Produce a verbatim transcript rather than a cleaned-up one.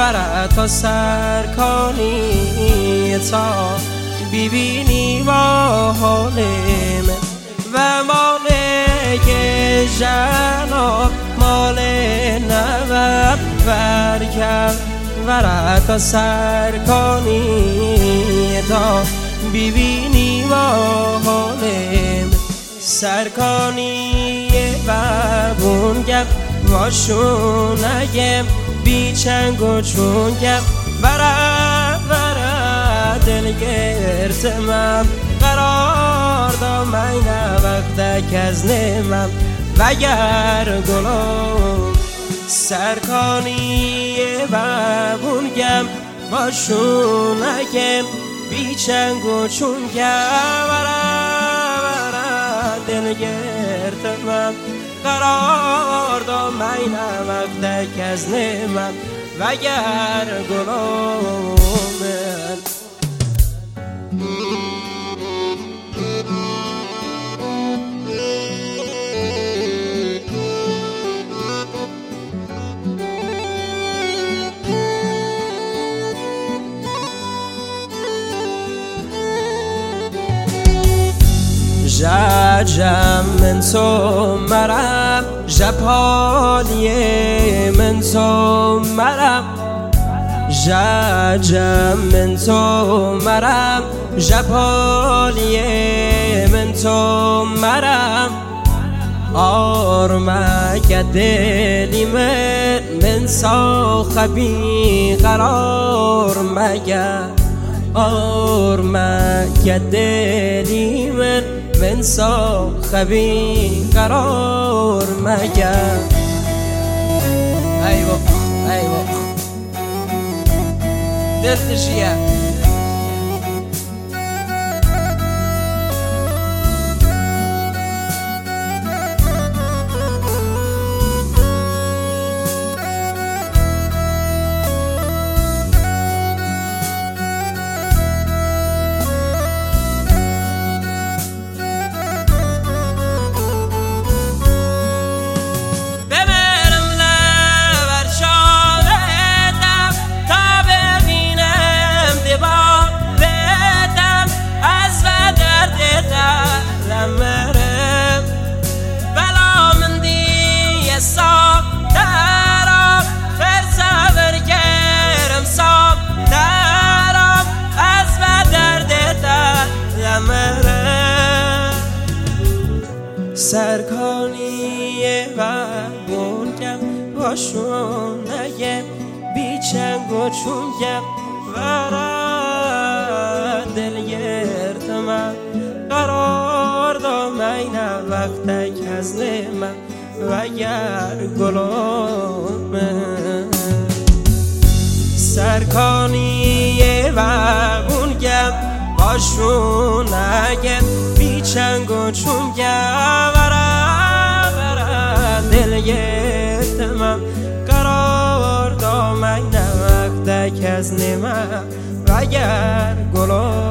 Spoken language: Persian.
وره تا سر کنی تا ببینی با حال من و مال جناب مال نوب برکم وره تا سر کنی تا ببینی با حال من سر کنی ببون گم واشون نگم بی چنگ و چونگم وره وره دل گرتمم قرار دا من وقت کز نمم وگر گلم سر کنی ببون گم واشون نگم بی چنگ و چونگم وره وره دل گرتمم قرار دا من وقت کز نمم وگر گلم جم من تو مرم جپالی من تو مرم جم من تو مرم جپالی من تو مرم آرمک دلی من من صاحبی قرار مگر آرمک دلی من من صاحبی قرار مگر ایوه ایوه دل تشیه سرکانی ببون گم واشون نگم بی چنگ و چونگم وره دل گرتمم قرار دا من وقت کز نمم وگر گلم سرکانی ببون گم واشون نگم بی چنگ و چونگم وره وره دل گرتمم قرار دا من وقت کز نمم وگر گلم